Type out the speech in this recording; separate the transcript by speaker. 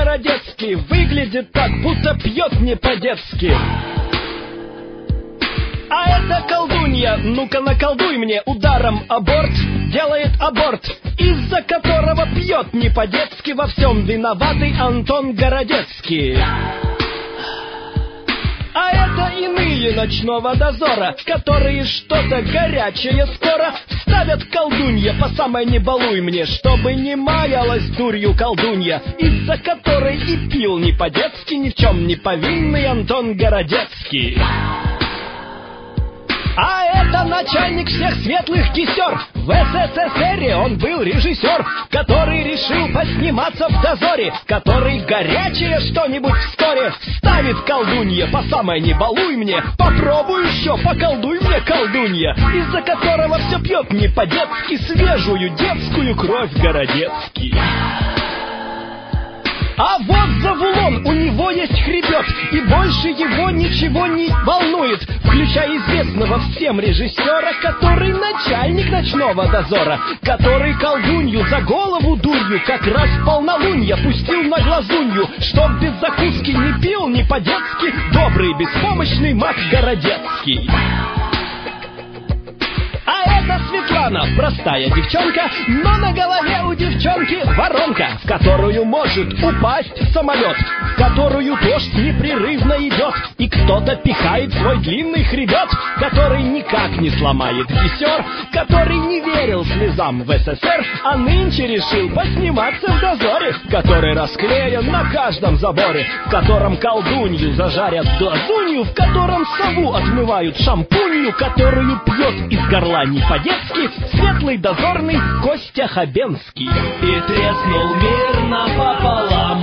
Speaker 1: Городецкий выглядит так, будто пьет не по-детски. А это колдунья, ну-ка наколдуй мне ударом аборт, делает аборт, из-за которого пьет не по-детски, во всем виноватый Антон Городецкий. А это иные ночного дозора, которые что-то горячее скоро ставят колдунья по самой не балуй мне, чтобы не маялась дурью колдунья, из-за которой и пил не по-детски ни в чем не повинный Антон Городецкий. А это начальник всех светлых кисер. В СССР он был режиссер, который решил посниматься в дозоре, который горячее что-нибудь вскоре ставит колдунья по самой не балуй мне. Попробуй еще, поколдуй мне, колдунья, из-за которого все пьет не по-детски свежую детскую кровь Городецкий. А вот Завулон, у него есть хребет, и больше его ничего не волнует, включая известного всем режиссера, который начальник ночного дозора, который колдунью за голову дурью как раз в полнолунье пустил на глазунью, чтоб без закуски не пил не по-детски добрый беспомощный маг Городецкий. А это Светлана, простая девчонка, но на голове у девчонки воронка, в которую может упасть самолет, в которую дождь непрерывно идет, и кто-то пихает свой длинный хребет, который никак не сломает кисер, который не верил слезам в СССР, а нынче решил посниматься в дозоре, который расклеен на каждом заборе, в котором колдунью зажарят глазунью, в котором сову отмывают шампунью, которую пьет из горла не по-детски светлый дозорный Костя Хабенский. И треснул мир напополам,